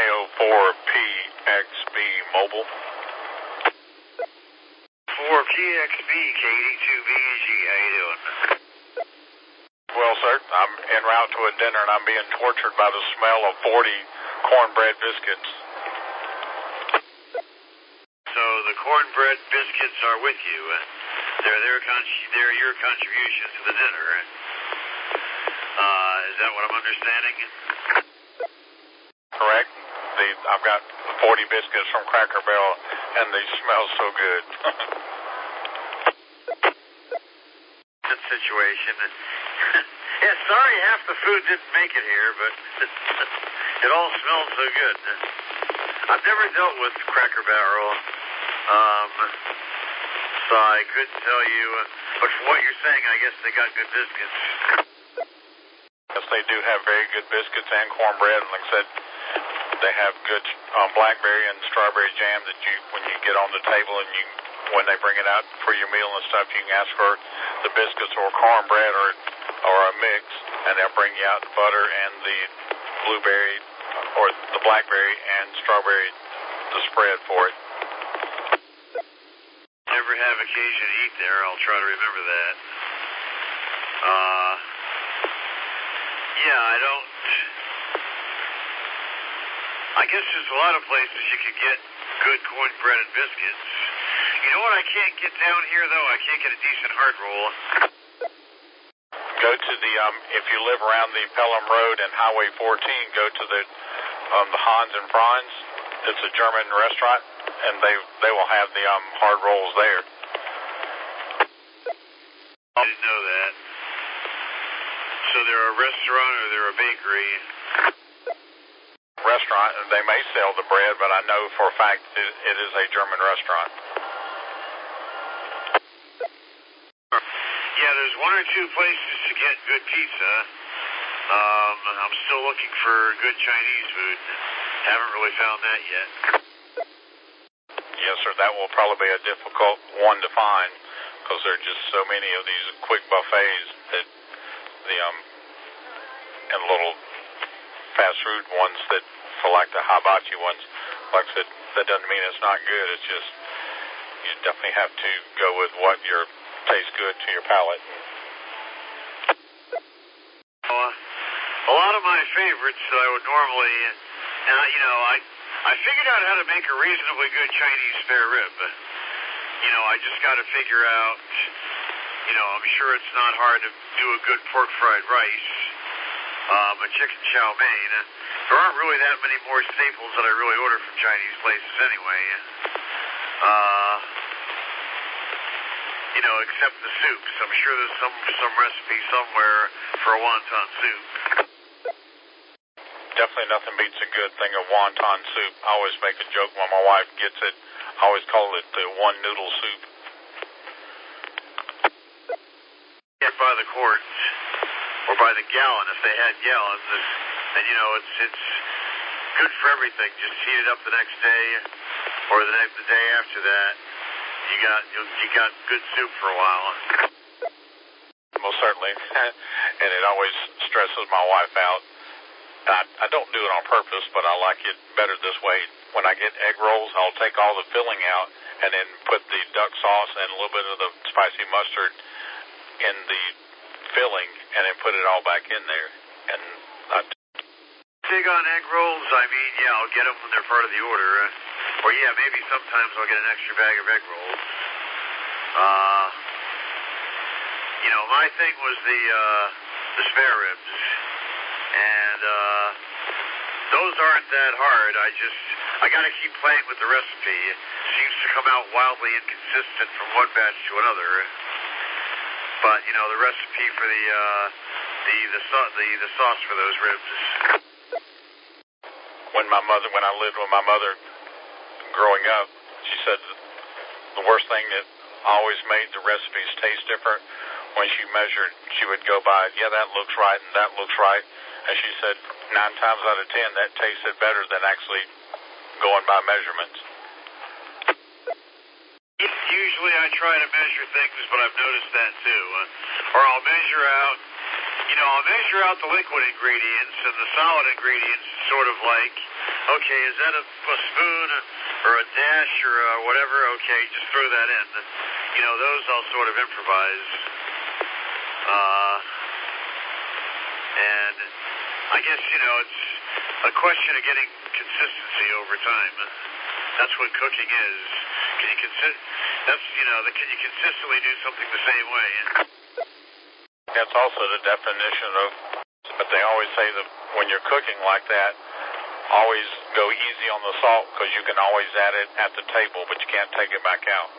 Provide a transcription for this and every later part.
Romeo 4PXB Mobile. 4PXB, K82BG, how you doing? Well, sir, I'm en route to a dinner and I'm being tortured by the smell of 40 cornbread biscuits. So the cornbread biscuits are with you. They're your contribution to the dinner. Is that what I'm understanding? Correct. I've got 40 biscuits from Cracker Barrel and they smell so good. That situation. Yeah, sorry half the food didn't make it here, but it all smells so good. I've never dealt with Cracker Barrel, so I couldn't tell you, but from what you're saying, I guess they got good biscuits. Yes, they do have very good biscuits and cornbread, and like I said, they have good blackberry and strawberry jam that when you get on the table and when they bring it out for your meal and stuff, you can ask for the biscuits or cornbread or a mix, and they'll bring you out the butter and the blueberry or the blackberry and strawberry, the spread for it. Never have occasion to eat there. I'll try to remember that. Yeah, I guess there's a lot of places you could get good cornbread and biscuits. You know what I can't get down here, though? I can't get a decent hard roll. Go to the, if you live around the Pelham Road and Highway 14, go to the Hans and Franz. It's a German restaurant, and they will have the hard rolls there. I didn't know that. So they're a restaurant or they're a bakery? Restaurant, and they may sell the bread, but I know for a fact it is a German restaurant. Yeah, there's one or two places to get good pizza. I'm still looking for good Chinese food. Haven't really found that yet. Yes, sir, that will probably be a difficult one to find because there are just so many of these quick buffets that and little fast food ones that, for like the hibachi ones, like I said, that doesn't mean it's not good. It's just you definitely have to go with what tastes good to your palate. A lot of my favorites that I would normally, I figured out how to make a reasonably good Chinese spare rib. I just got to figure out, I'm sure it's not hard to do a good pork fried rice, a chicken chow mein. There aren't really that many more staples that I really order from Chinese places anyway. Except the soups. I'm sure there's some recipe somewhere for a wonton soup. Definitely nothing beats a good thing of wonton soup. I always make a joke when my wife gets it. I always call it the one noodle soup. Get by the quart or by the gallon if they had gallons, and it's good for everything. Just heat it up the next day or the day after that. You got good soup for a while. Most certainly, and it always stresses my wife out. I don't do it on purpose, but I like it better this way. When I get egg rolls, I'll take all the filling out and then put the duck sauce and a little bit of the spicy mustard in the filling and then put it all back in there. And big on egg rolls? I'll get them when they're part of the order. Or maybe sometimes I'll get an extra bag of egg rolls. My thing was the spare ribs. And those aren't that hard. I got to keep playing with the recipe. It seems to come out wildly inconsistent from one batch to another. But the recipe for the sauce for those ribs. When I lived with my mother growing up, she said the worst thing that always made the recipes taste different when she measured, she would go by, that looks right and that looks right. And she said 9 times out of 10 that tasted better than actually going by measurements. Usually I try to measure things, but I've noticed that too. Or I'll measure out the liquid ingredients and the solid ingredients, sort of like Okay, is that a spoon or a dash or whatever? Okay, just throw that in. You know, those I'll sort of improvise. And I guess, you know, it's a question of getting consistency over time. That's what cooking is. Can you can you consistently do something the same way? That's also the definition of, but they always say that when you're cooking like that, always go easy on the salt because you can always add it at the table, but you can't take it back out.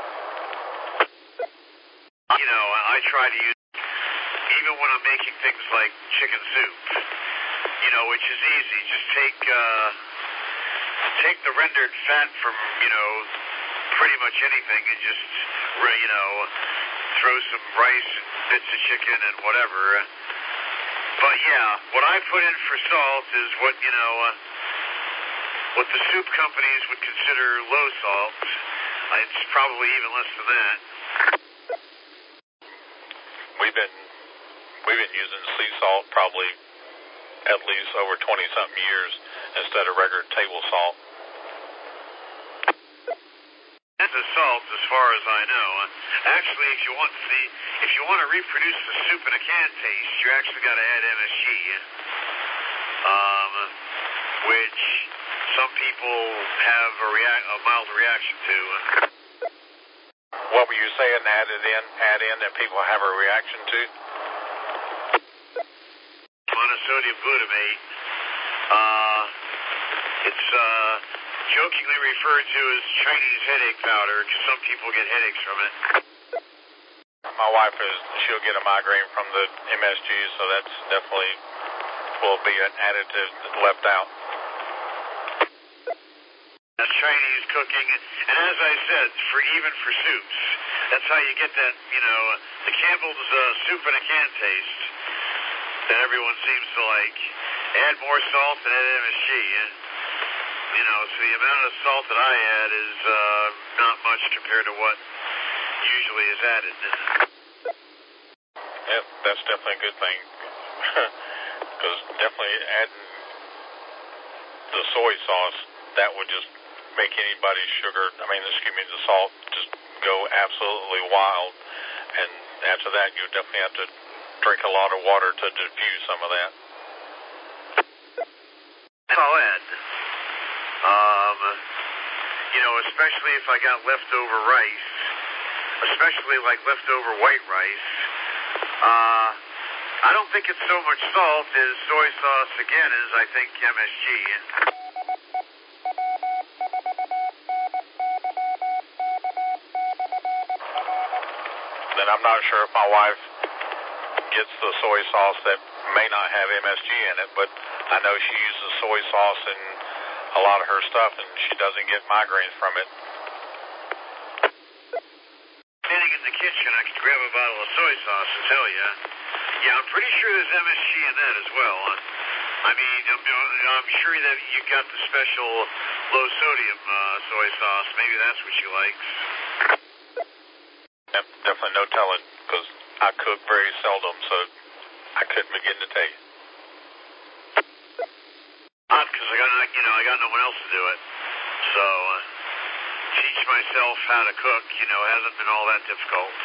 You know, I try to use, even when I'm making things like chicken soup, you know, which is easy. Just take the rendered fat from, you know, pretty much anything and just, you know, throw some rice and bits of chicken and whatever. But yeah, what I put in for salt is what, you know, what the soup companies would consider low salt. It's probably even less than that. We've been using sea salt probably at least over 20-something years instead of regular table salt. That's a salt, as far as I know. Actually, if you want to reproduce the soup in a can taste, you actually got to add MSG, which some people have a mild reaction to. What were you saying? Add in that people have a reaction to? Monosodium glutamate. It's jokingly referred to as Chinese headache powder because some people get headaches from it. My wife she'll get a migraine from the MSG, so that's definitely will be an additive left out. That's Chinese cooking, and as I said, even for soups, that's how you get that, you know, the Campbell's soup in a can taste that everyone seems to like. Add more salt and add MSG. You know, so the amount of salt that I add is not much compared to what usually is added. Yeah, that's definitely a good thing. Because definitely adding the soy sauce, that would just make anybody's the salt just go absolutely wild. And after that, you definitely have to drink a lot of water to diffuse some of that. I'll add. You know, especially if I got leftover rice, especially like leftover white rice, I don't think it's so much salt as soy sauce again as I think MSG. Then I'm not sure if my wife gets the soy sauce that may not have MSG in it, but I know she uses soy sauce in a lot of her stuff, and she doesn't get migraines from it. Standing in the kitchen, I could grab a bottle of soy sauce and tell you. Yeah, I'm pretty sure there's MSG in that as well. I mean, I'm sure that you got the special low sodium soy sauce. Maybe that's what she likes. Yep, definitely no telling, because I cook very seldom, so I couldn't begin to tell you. Not because I got no one else to do it. So, teach myself how to cook, you know, hasn't been all that difficult.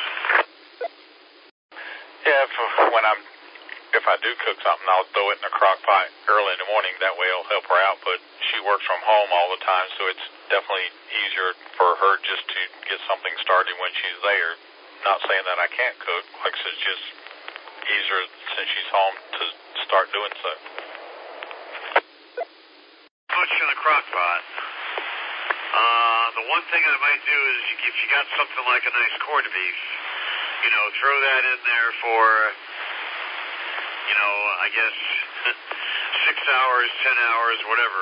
Yeah, if I do cook something, I'll throw it in a crock pot early in the morning. That way it'll help her out, but she works from home all the time, so it's definitely easier for her just to get something started when she's there. Not saying that I can't cook, like I said, it's just easier since she's home to start doing so. Much in a crock pot. The one thing I might do is if you got something like a nice corned beef, you know, throw that in there for, you know, I guess 6 hours, 10 hours, whatever.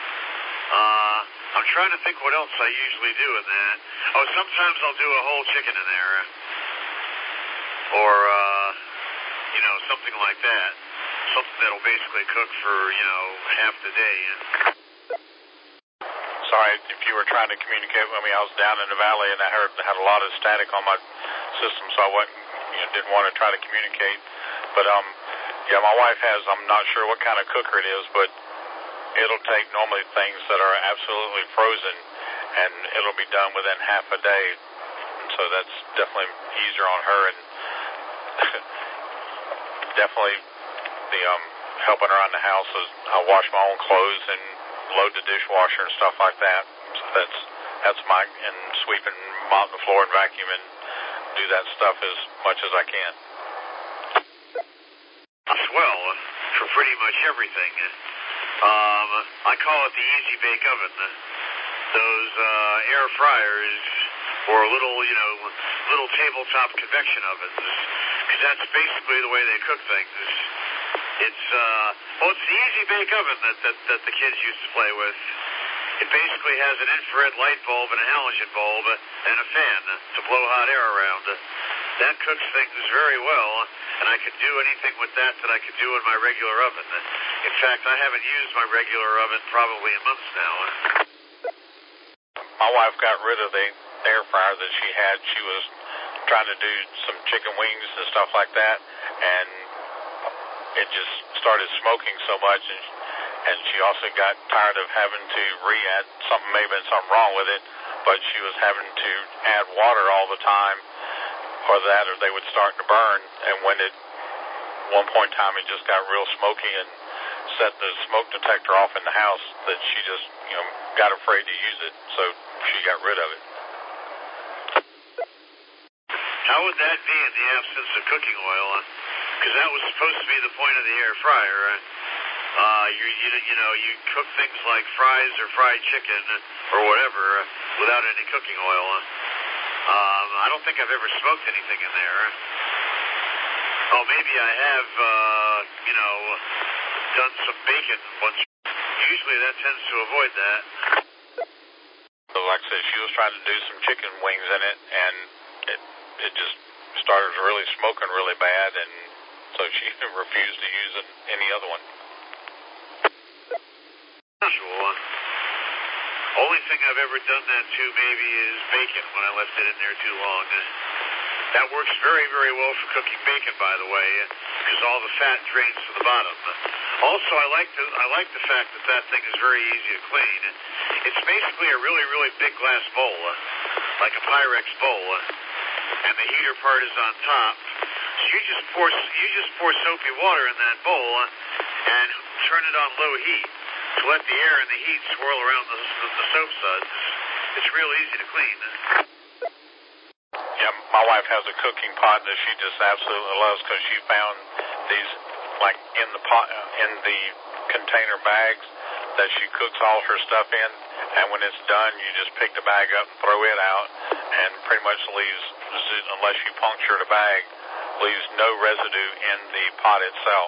I'm trying to think what else I usually do in that. Oh, sometimes I'll do a whole chicken in there. Or, you know, something like that. Something that'll basically cook for, you know, half the day. Sorry if you were trying to communicate with me. I was down in the valley and I had a lot of static on my system, so I didn't want to try to communicate. But yeah, my wife has, I'm not sure what kind of cooker it is, but it'll take normally things that are absolutely frozen, and it'll be done within half a day. So that's definitely easier on her, and definitely the helping around the house is I wash my own clothes and load the dishwasher and stuff like that. So that's my, and sweep and mop the floor and vacuum and do that stuff as much as I can. Well, for pretty much everything. I call it the Easy Bake Oven. Those air fryers or little tabletop convection ovens, because that's basically the way they cook things. It's the Easy Bake Oven that the kids used to play with. It basically has an infrared light bulb and a halogen bulb and a fan to blow hot air around. That cooks things very well, and I could do anything with that I could do in my regular oven. In fact, I haven't used my regular oven probably in months now. My wife got rid of the air fryer that she had. She was trying to do some chicken wings and stuff like that, and it just started smoking so much, and she also got tired of having to re-add something, may have been something wrong with it, but she was having to add water all the time, or they would start to burn, and when one point in time it just got real smoky and set the smoke detector off in the house, that she just, got afraid to use it, so she got rid of it. How would that be in the absence of cooking oil? Because that was supposed to be the point of the air fryer. You cook things like fries or fried chicken or whatever without any cooking oil. I don't think I've ever smoked anything in there. Oh, maybe I have, done some bacon once. Usually that tends to avoid that. So like I said, she was trying to do some chicken wings in it, and it just started really smoking really bad, and so she refused to use any other one. Usual. Only thing I've ever done that to maybe is bacon, when I left it in there too long. That works very, very well for cooking bacon, by the way, because all the fat drains to the bottom. Also, I like the fact that thing is very easy to clean. It's basically a really, really big glass bowl, like a Pyrex bowl, and the heater part is on top. So you just pour soapy water in that bowl and turn it on low heat to let the air and the heat swirl around the soap suds. It's real easy to clean. Yeah, my wife has a cooking pot that she just absolutely loves, because she found these like in the pot, in the container bags that she cooks all her stuff in, and when it's done, you just pick the bag up and throw it out, and pretty much leaves, unless you puncture the bag, leaves no residue in the pot itself.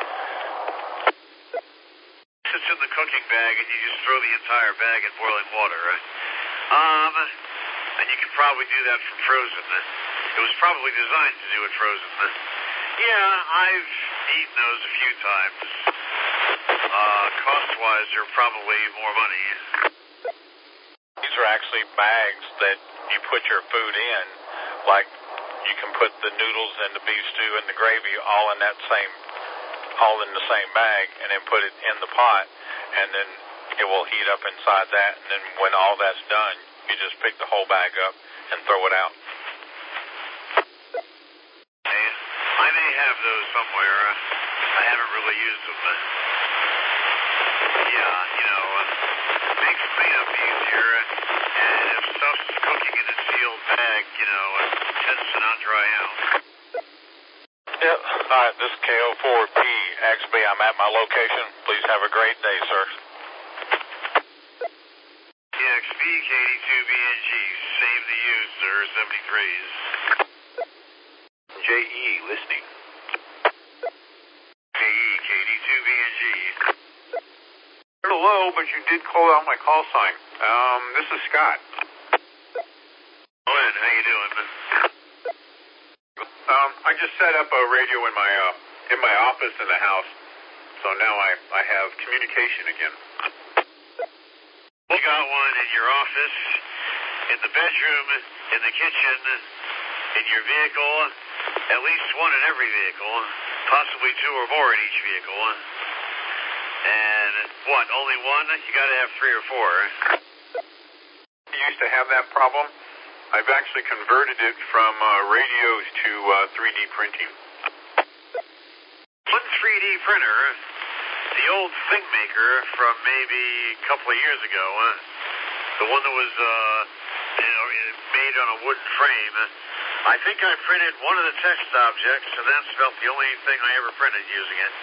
It's in the cooking bag, and you just throw the entire bag in boiling water. And you can probably do that from frozen. It was probably designed to do it frozen. Yeah, I've eaten those a few times. Cost-wise, they're probably more money. These are actually bags that you put your food in, like you can put the noodles and the beef stew and the gravy all in the same bag, and then put it in the pot, and then it will heat up inside that, and then when all that's done, you just pick the whole bag up and throw it out. I may have those somewhere. I haven't really used them. It makes cleanup easier, and if stuff's cooking in a sealed bag, it tends to not dry out. Yep. All right, this is KO4PXB. I'm at my location. Please have a great day, sir. KXB, KD2BNG, same to you, sir, 73s. JE, listening. KE, KD2BNG. Hello, but you did call out my call sign. This is Scott. Glenn, how you doing? I just set up a radio in my office in the house, so now I have communication again. You got one in your office, in the bedroom, in the kitchen, in your vehicle, at least one in every vehicle, possibly two or more in each vehicle. And What, only one? You got to have 3 or 4. I used to have that problem. I've actually converted it from radios to 3D printing. One 3D printer, the old ThingMaker from maybe a couple of years ago, the one that was made on a wooden frame, I think I printed one of the text objects, and that's about the only thing I ever printed using it.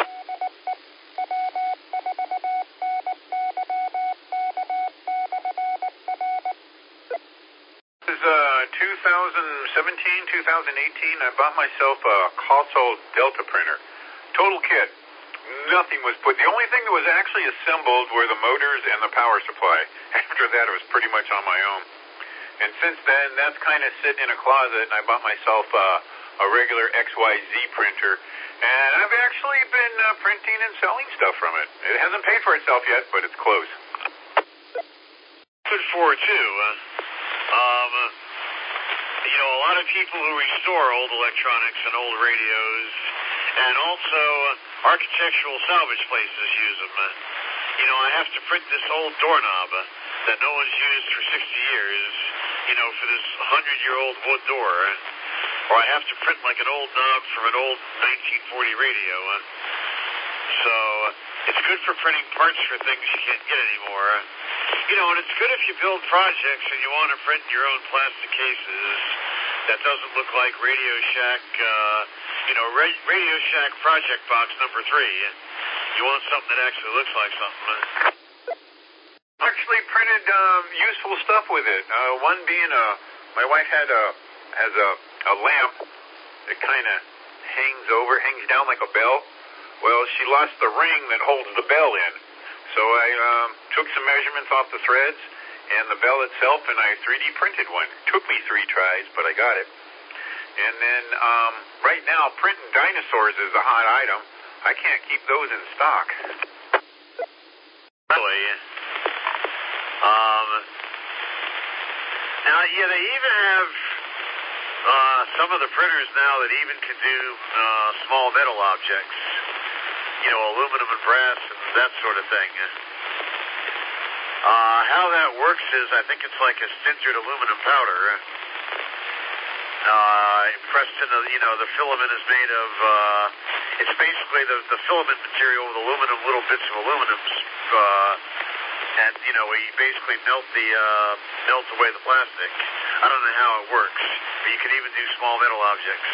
This is 2017, 2018. I bought myself a Cosol Delta printer. Total kit. Nothing was put. The only thing that was actually assembled were the motors and the power supply. After that, it was pretty much on my own. And since then, that's kind of sitting in a closet, and I bought myself a regular XYZ printer. And I've actually been printing and selling stuff from it. It hasn't paid for itself yet, but it's close. Good for it, too. A lot of people who restore old electronics and old radios, and also architectural salvage places use them. I have to print this old doorknob that no one's used for 60 years, for this 100-year-old wood door. Or I have to print like an old knob from an old 1940 radio. So it's good for printing parts for things you can't get anymore. And it's good if you build projects and you want to print your own plastic cases that doesn't look like Radio Shack, Radio Shack Project Box number 3. You want something that actually looks like something. Actually printed useful stuff with it. One being my wife has a lamp that kind of hangs down like a bell. Well, she lost the ring that holds the bell in. So I took some measurements off the threads and the bell itself, and I 3D printed one. It took me 3 tries, but I got it. And then right now, printing dinosaurs is a hot item. I can't keep those in stock. Really? Now, they even have some of the printers now that even can do small metal objects. Aluminum and brass and that sort of thing. How that works is, I think it's like a sintered aluminum powder. Pressed in the filament is made of, it's basically the filament material with aluminum, little bits of aluminum, and, we basically melt away the plastic. I don't know how it works, but you can even do small metal objects.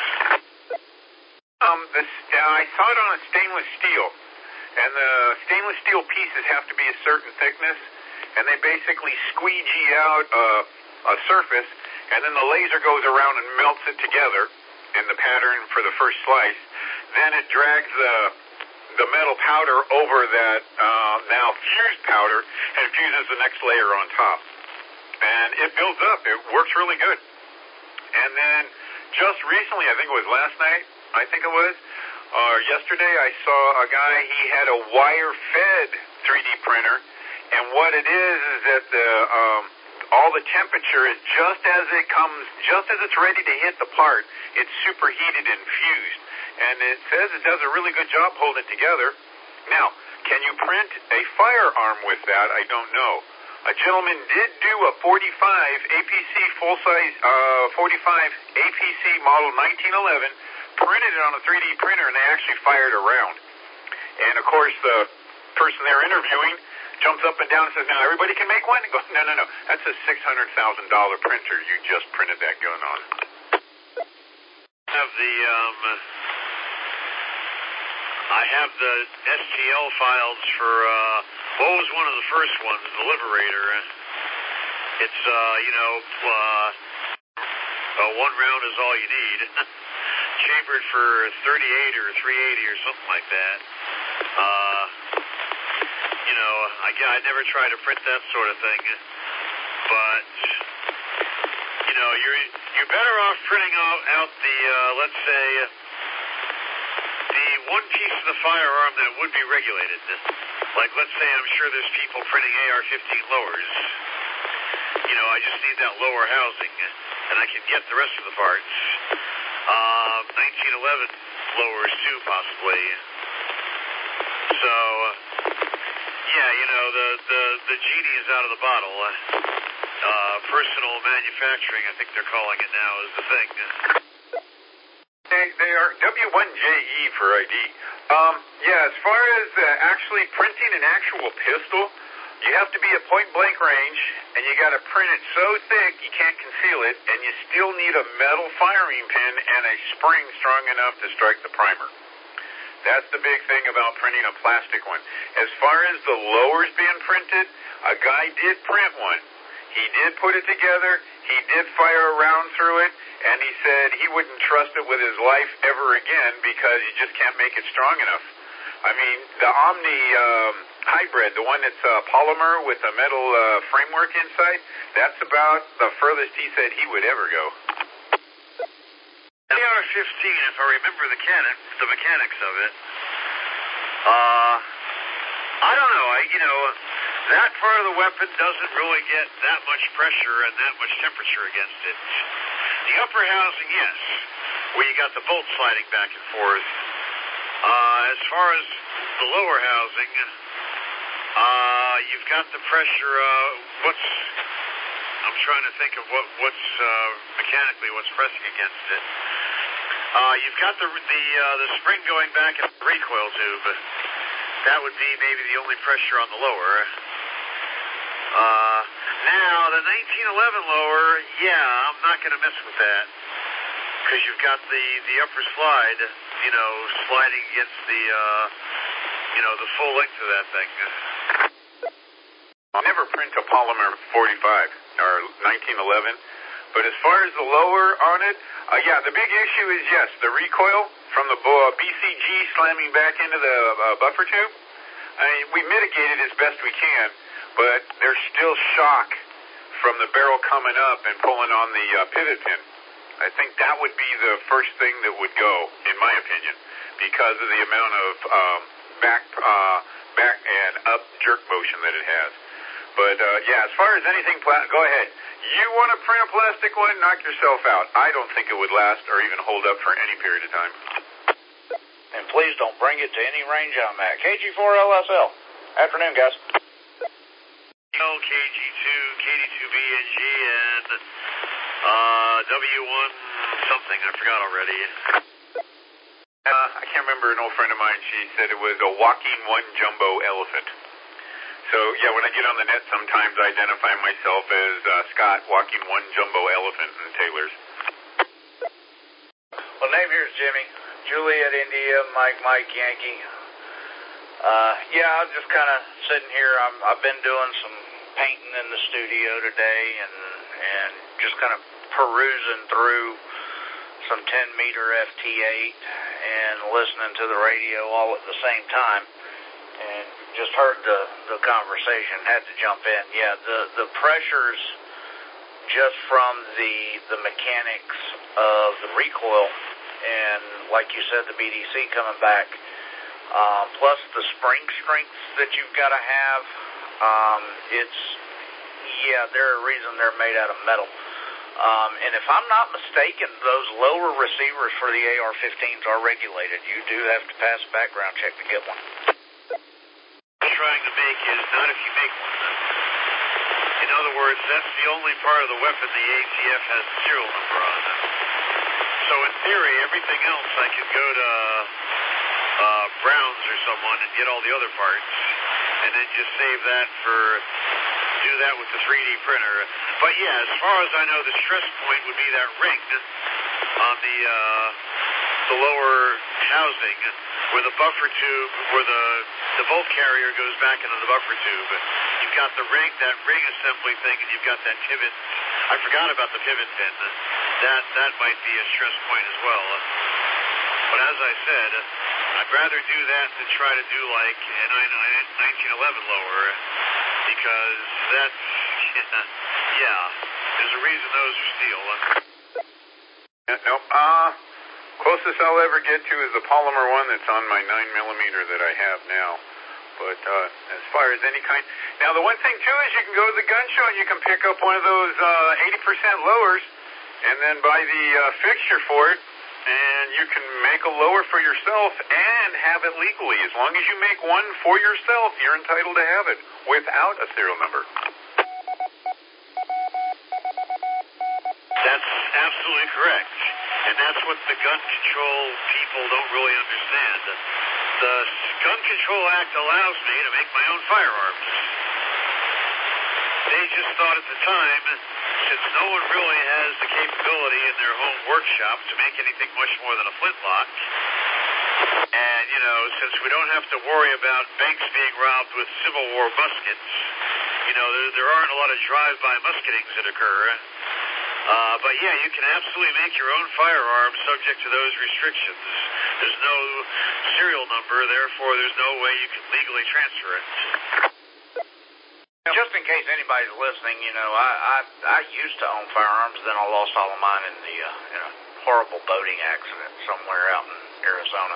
I saw it on a stainless steel, and the stainless steel pieces have to be a certain thickness, and they basically squeegee out a surface, and then the laser goes around and melts it together in the pattern for the first slice. Then it drags the metal powder over that now fused powder and fuses the next layer on top. And it builds up. It works really good. And then just recently, I think it was last night, yesterday, I saw a guy, he had a wire-fed 3D printer, and what it is that all the temperature is just as it's ready to hit the part, it's superheated and fused. And it says it does a really good job holding it together. Now, can you print a firearm with that? I don't know. A gentleman did do a 45 APC full-size 45 APC model 1911, printed it on a 3D printer, and they actually fired a round. And, of course, the person they're interviewing jumps up and down and says, now everybody can make one? And goes, no. That's a $600,000 printer you just printed that gun on. I have the STL files for, what was one of the first ones, the Liberator. It's, one round is all you need. Chambered for 38 or 380 or something like that. I never try to print that sort of thing, but you're better off printing out the let's say the one piece of the firearm that would be regulated. Like, let's say I'm sure there's people printing AR-15 lowers. I just need that lower housing, and I can get the rest of the parts. 1911 lowers too, possibly. So, the genie is out of the bottle. Personal manufacturing, I think they're calling it now, is the thing. They are W1JE for ID. Yeah, as far as actually printing an actual pistol, you have to be at point-blank range, and you got to print it so thick you can't conceal it, and you still need a metal firing pin and a spring strong enough to strike the primer. That's the big thing about printing a plastic one. As far as the lowers being printed, a guy did print one. He did put it together, he did fire a round through it, and he said he wouldn't trust it with his life ever again because you just can't make it strong enough. I mean, the Omni hybrid, the one that's polymer with a metal framework inside, that's about the furthest he said he would ever go. The AR-15, if I remember the mechanics of it, I don't know. That part of the weapon doesn't really get that much pressure and that much temperature against it. The upper housing, yes, where you got the bolt sliding back and forth. As far as the lower housing, you've got the pressure. I'm trying to think of what's mechanically what's pressing against it. You've got the spring going back in the recoil tube. That would be maybe the only pressure on the lower. Now, the 1911 lower, yeah, I'm not going to mess with that. Because you've got the upper slide, sliding against the full length of that thing. I'll never print a polymer 45 or 1911, but as far as the lower on it, yeah, the big issue is, yes, the recoil from the BCG slamming back into the buffer tube. I mean, we mitigate it as best we can, but there's still shock from the barrel coming up and pulling on the pivot pin. I think that would be the first thing that would go, in my opinion, because of the amount of back and up jerk motion that it has. But, yeah, as far as anything, go ahead. You want to print a plastic one, knock yourself out. I don't think it would last or even hold up for any period of time. And please don't bring it to any range I'm at. KG4LSL. Afternoon, guys. KG2, KD2BNG, and W1 something. I forgot already. I can't remember, an old friend of mine, she said it was a walking one jumbo elephant. So, yeah, when I get on the net, sometimes I identify myself as Scott walking one jumbo elephant in Taylor's. Well, name here is Jimmy. Juliet India, Mike Yankee. Yeah, I'm just kind of sitting here. I've been doing some painting in the studio today and just kind of perusing through some 10-meter FT8 and listening to the radio all at the same time. And just heard the conversation, had to jump in. Yeah, the pressures just from the mechanics of the recoil and, like you said, the BDC coming back, plus the spring strength that you've got to have, they're a reason they're made out of metal. And if I'm not mistaken, those lower receivers for the AR-15s are regulated. You do have to pass a background check to get one. Trying to make is not if you make one. In other words, that's the only part of the weapon the ATF has the serial number on. So in theory, everything else I could go to Brown's or someone and get all the other parts, and then just save that do that with the 3D printer. But yeah, as far as I know, the stress point would be that ring on the lower housing where the buffer tube, where the bolt carrier goes back into the buffer tube. You've got the that ring assembly thing, and you've got that pivot. I forgot about the pivot pin. That might be a stress point as well. But as I said, I'd rather do that than try to do like an 1911 lower, because that's, there's a reason those are steel. Nope. Closest I'll ever get to is the polymer one that's on my 9mm that I have now. But as far as any kind... Now, the one thing, too, is you can go to the gun show and you can pick up one of those 80% lowers and then buy the fixture for it and you can make a lower for yourself and have it legally. As long as you make one for yourself, you're entitled to have it without a serial number. That's absolutely correct. And that's what the gun control people don't really understand. The Gun Control Act allows me to make my own firearms. They just thought at the time, since no one really has the capability in their home workshop to make anything much more than a flintlock, and, you know, since we don't have to worry about banks being robbed with Civil War muskets, you know, there aren't a lot of drive-by musketings that occur. But yeah, you can absolutely make your own firearms subject to those restrictions. There's no serial number, therefore there's no way you can legally transfer it. Just in case anybody's listening, you know, I used to own firearms, then I lost all of mine in a horrible boating accident somewhere out in Arizona.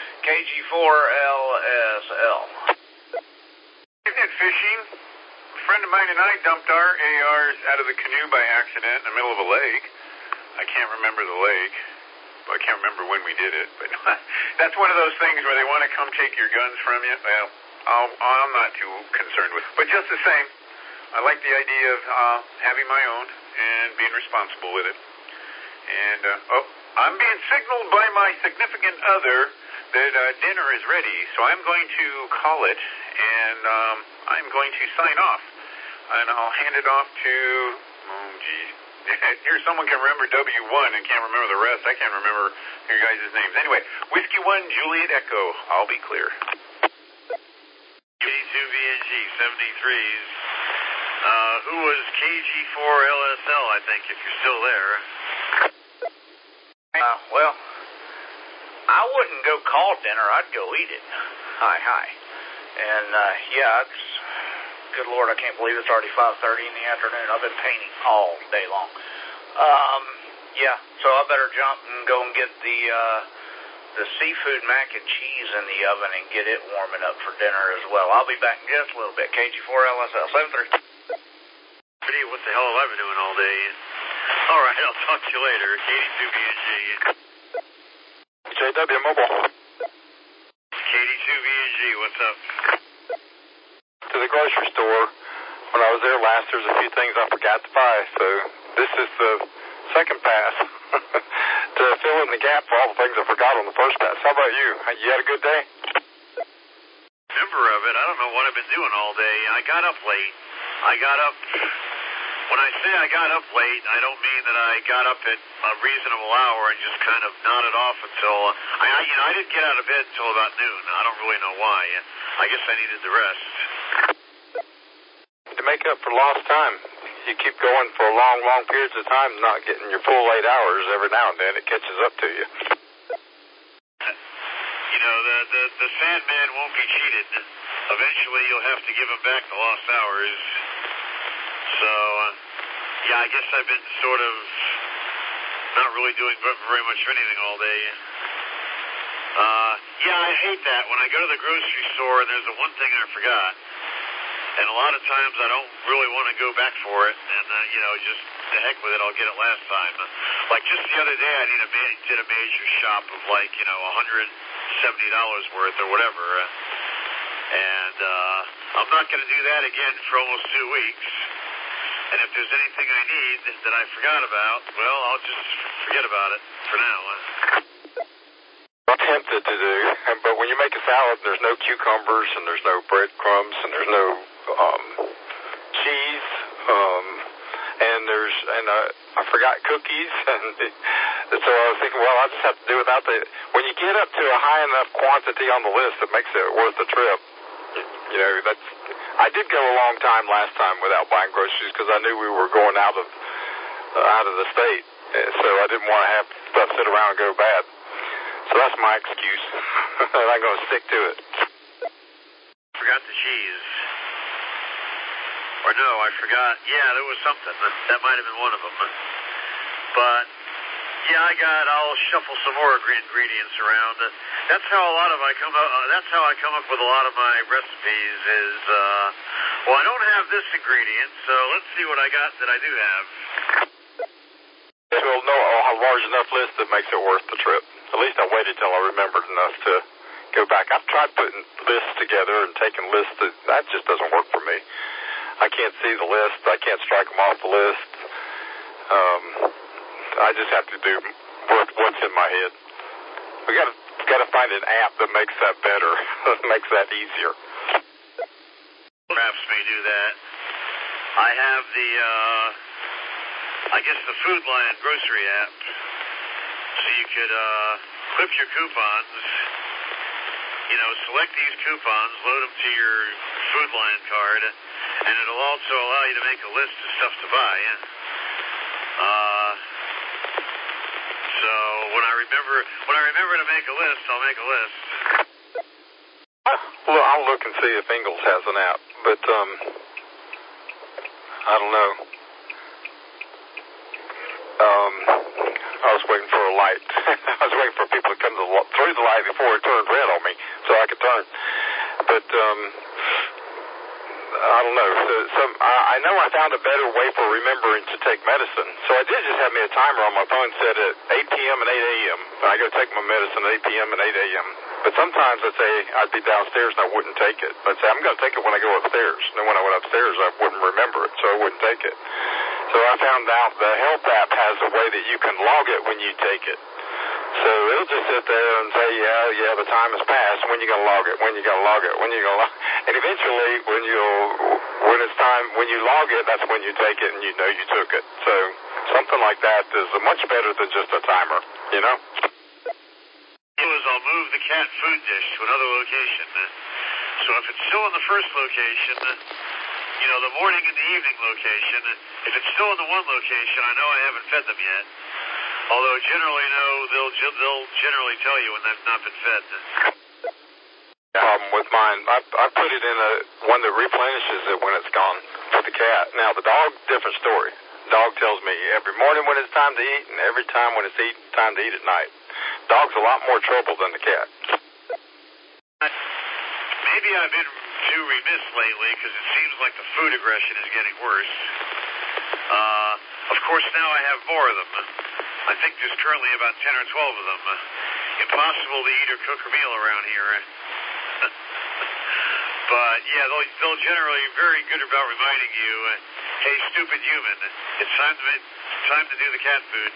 KG4LSL. Isn't it fishing? A friend of mine and I dumped our ARs out of the canoe by accident in the middle of a lake. I can't remember the lake. I can't remember when we did it, but that's one of those things where they want to come take your guns from you. Well, I'm not too concerned with it. But just the same, I like the idea of having my own and being responsible with it. And, I'm being signaled by my significant other that dinner is ready, so I'm going to call it, and I'm going to sign off. And I'll hand it off to, here someone can remember W1 and can't remember the rest. I can't remember your guys' names. Anyway, Whiskey 1, Juliet Echo. I'll be clear. KG2VNG 73s. Who was KG4LSL, I think, if you're still there. Well, I wouldn't go call dinner. I'd go eat it. Hi. And, yeah, it's... Good Lord, I can't believe it's already 5:30 in the afternoon. I've been painting all day long. Yeah, so I better jump and go and get the seafood mac and cheese in the oven and get it warming up for dinner as well. I'll be back in just a little bit. KG4LSL 73. What the hell have I been doing all day? All right, I'll talk to you later. KD2VNG. JW Mobile. KD2VNG, what's up? To the grocery store. When I was there last, there was a few things I forgot to buy, so this is the second pass to fill in the gap for all the things I forgot on the first pass. How about you? You had a good day? Member of it, I don't know what I've been doing all day. I got up late. When I say I got up late, I don't mean that I got up at a reasonable hour and just kind of nodded off until, I didn't get out of bed until about noon. I don't really know why. I guess I needed the rest. To make up for lost time, you keep going for long periods of time, not getting your full 8 hours every now and then. It catches up to you. You know, the Sandman won't be cheated. Eventually, you'll have to give him back the lost hours. So, yeah, I guess I've been sort of not really doing very much of anything all day. Yeah, I hate that. When I go to the grocery store and there's the one thing I forgot, and a lot of times I don't really want to go back for it, and, just the heck with it, I'll get it last time. Like just the other day, I did a major shop of $170 worth or whatever, and I'm not going to do that again for almost 2 weeks. And if there's anything I need that I forgot about, well, I'll just forget about it for now. I'm tempted to do, but when you make a salad, there's no cucumbers, and there's no breadcrumbs, and there's no cheese, and I forgot cookies, and so I was thinking, well, I'll just have to do without when you get up to a high enough quantity on the list, it makes it worth the trip. I did go a long time last time without buying groceries because I knew we were going out of the state, so I didn't want to have stuff sit around and go bad. So that's my excuse, and I'm going to stick to it. Forgot the cheese. Or no, I forgot. Yeah, there was something. That might have been one of them. But, yeah, I'll shuffle some more ingredients around. That's how that's how I come up with a lot of my recipes is, well, I don't have this ingredient, so let's see what I got that I do have. to a large enough list that makes it worth the trip. At least I waited till I remembered enough to go back. I've tried putting lists together and taking lists. That just doesn't work for me. I can't see the list. I can't strike them off the list. I just have to do what's in my head. We got to find an app that makes that better, that makes that easier. Maps may do that. I have the, the Food Lion grocery app. So you could clip your coupons, select these coupons, load them to your Food Lion card, and it'll also allow you to make a list of stuff to buy. So when I remember to make a list, I'll make a list. Well, I'll look and see if Ingalls has an app, but I don't know. I was waiting for a light. I was waiting for people to come through the light before it turned red on me, so I could turn. But I don't know. I know I found a better way for remembering to take medicine. So I did just have me a timer on my phone set at 8 p.m. and 8 a.m. And I go take my medicine at 8 p.m. and 8 a.m. But sometimes I'd say I'd be downstairs and I wouldn't take it. I'd say I'm going to take it when I go upstairs. And then when I went upstairs, I wouldn't remember it, so I wouldn't take it. So I found out the health app has a way that you can log it when you take it. So it'll just sit there and say, yeah, the time has passed. When you going to log it? When you going to log it? When you going to log it? And eventually, when it's time, when you log it, that's when you take it and you know you took it. So something like that is much better than just a timer, I'll move the cat food dish to another location. So if it's still in the first location, the morning and the evening location, if it's still in the one location, I know I haven't fed them yet. Although generally, no, they'll generally tell you when they've not been fed. With mine, I put it in one that replenishes it when it's gone for the cat. Now, the dog, different story. Dog tells me every morning when it's time to eat and every time when it's time to eat at night. Dog's a lot more trouble than the cat. Maybe I've been too remiss lately because it seems like the food aggression is getting worse. Of course, now I have more of them. I think there's currently about 10 or 12 of them. Impossible to eat or cook a meal around here. But, yeah, they'll generally be very good about reminding you, hey, stupid human, it's time to do the cat food.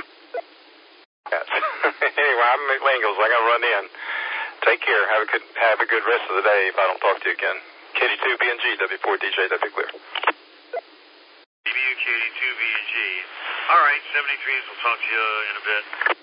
Anyway, I'm McLingles. I got to run in. Take care. Have a good rest of the day if I don't talk to you again. KD2BNG, W4DJ, W clear. KD2BNG. All right, 73s. We'll talk to you in a bit.